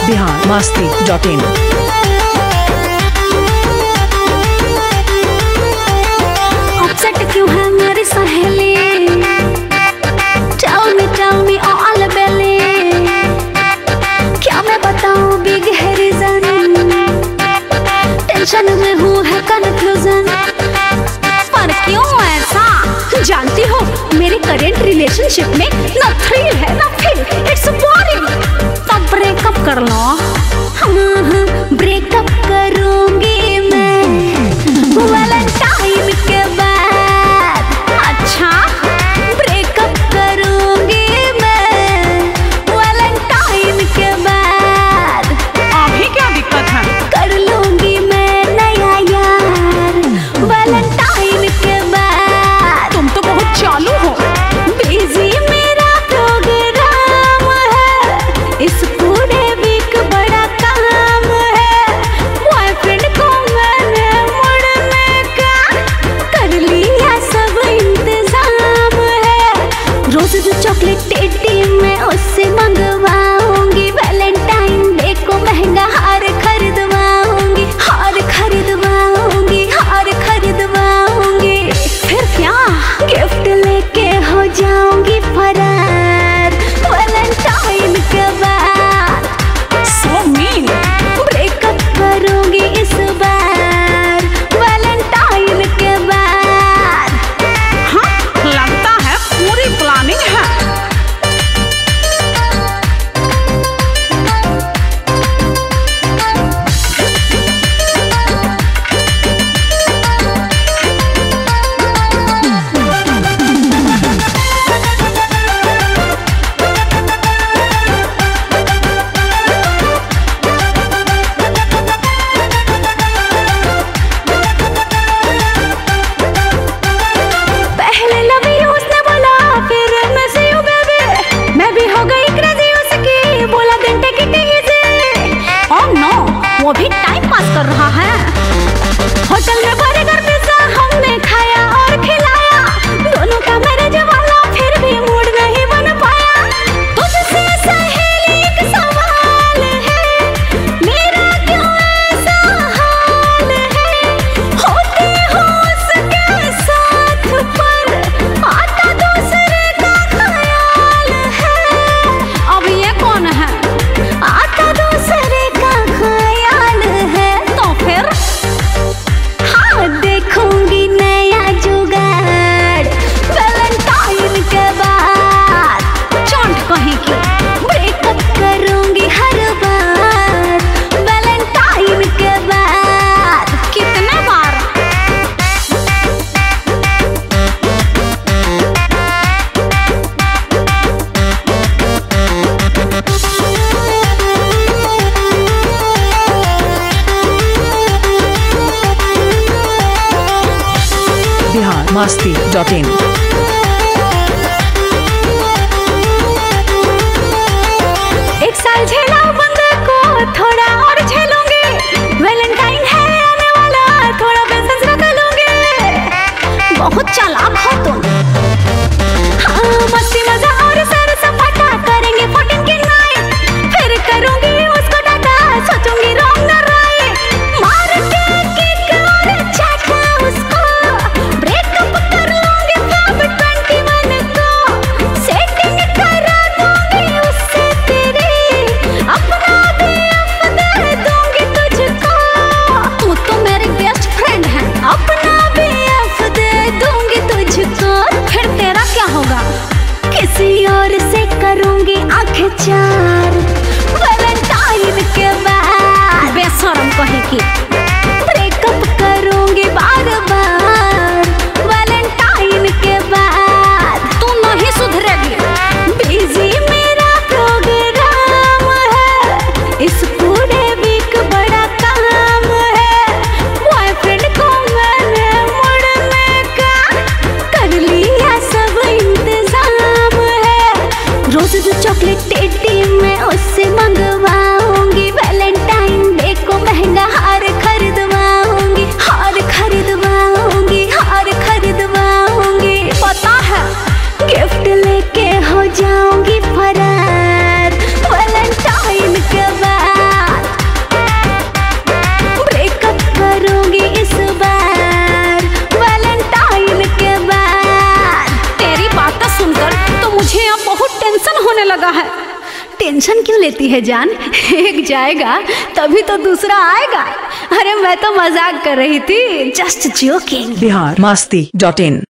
biharmasti.in। Upset क्यों है मेरी सहेली? Tell me all belly। क्या मैं बताऊं बिग है रीजन, टेंशन में हूँ है कंफ्यूजन। पर क्यों ऐसा? जानती हो मेरे करेंट रिलेशनशिप में ना थ्रिल है ना फील, इट्स बोरिंग। तब ब्रेकअप कर लो। ब्रेकअप करूंगी मैं वैलेंटाइन के बाद। अच्छा, ब्रेकअप करूंगी मैं वैलेंटाइन के बाद। अभी क्या दिक्कत है? कर लूंगी मैं नया यार वैलेंटाइन के बाद। तुम तो बहुत चालू हो। बिजी मेरा प्रोग्राम है, इस पूरे वीक बड़ा काम है। बॉयफ्रेंड को मैंने मुड़ने का कर लिया सब इंतजाम है। रोज जो चॉकलेट टेडी मैं उससे मंगवाऊंगी। वैलेंटाइन डे को महंगा हार खरीदवाऊंगी, हार खरीदवाऊंगी, हार खरीदवाऊंगी। फिर क्या गिफ्ट लेके हो जाऊंगी फरार वैलेंटाइन के बाद। So mean। ब्रेकअप करूंगी इस बार वैलेंटाइन के बाद। हाँ, लगता है पूरी प्लानिंग है। पहले लव यू उसने बोला, फिर मिस यू बेबी। मैं भी हो गई क्रेजी उसकी, बोला दिन take it easy. Oh no, वो भी टाइम पास कर रहा है। होटल में बर्गर पिज्जा हमने खाया और खिलाया। दोनों का मैरिज वाला फिर भी मूड नहीं बन पाया। तुझसे सहेली एक सवाल है, मेरा क्यों ऐसा हाल है? होती हो उसके साथ पर आता दूसरे का ख्याल है। अब ये कौन है? आता दूसरे का ख्याल है। तो फिर हाँ, देखूंगी नया जुगाड़ वैलेंटाइन के बाद। चोंट कहीं की ब्रेकअप करूंगी हर बार वैलेंटाइन के बाद। कितने बार? biharmasti.in। एक साल झेला बंद को थोड़ा और झेलूंगी। वैलेंटाइन है आने वाला, थोड़ा पेशेंस रख लूंगी। बहुत चालाक हो तुम। हाँ, मस्ती मजा और सर सपाटा करेंगे 14 की नाइट। फिर करूंगी उसको डाटा, सोचूंगी रॉन्ग न राइट। मार के किक और चाटा उसको, ब्रेकअप कर लूंगी फैब 21 को। सेटिंग करा दूंगी उससे तेरी, अपना भी दे दूंगी तुझको। तू तो मेरी बेस्ट फ्रेंड है, अपना भी दे दूंगी तुझको। फिर तेरा क्या होगा? किसी और से करूंगी आंखें चार वैलेंटाइन के बाद। बेशरम कहे की ब्रेकअप करूंगी बार बार वैलेंटाइन के बाद। तू नहीं सुधरेगी। बिजी मेरा प्रोग्राम है, इस पूरे वीक बड़ा काम है। बॉयफ्रेंड को मैंने मुड़ने का कर लिया सब इंतजाम है। रोज जो चॉकलेट टेडी मैं उससे मंगवाऊंगी। वैलेंटाइन डे को महंगा हार खरीदवाऊंगी, हार खरीदवाऊंगी, हार खरीदवाऊंगी। पता है गिफ्ट लेके हो जाऊंगी फरार वैलेंटाइन के बाद। लगा है। टेंशन क्यों लेती है जान, एक जाएगा तभी तो दूसरा आएगा। अरे मैं तो मजाक कर रही थी, जस्ट जोकिंग। biharmasti.in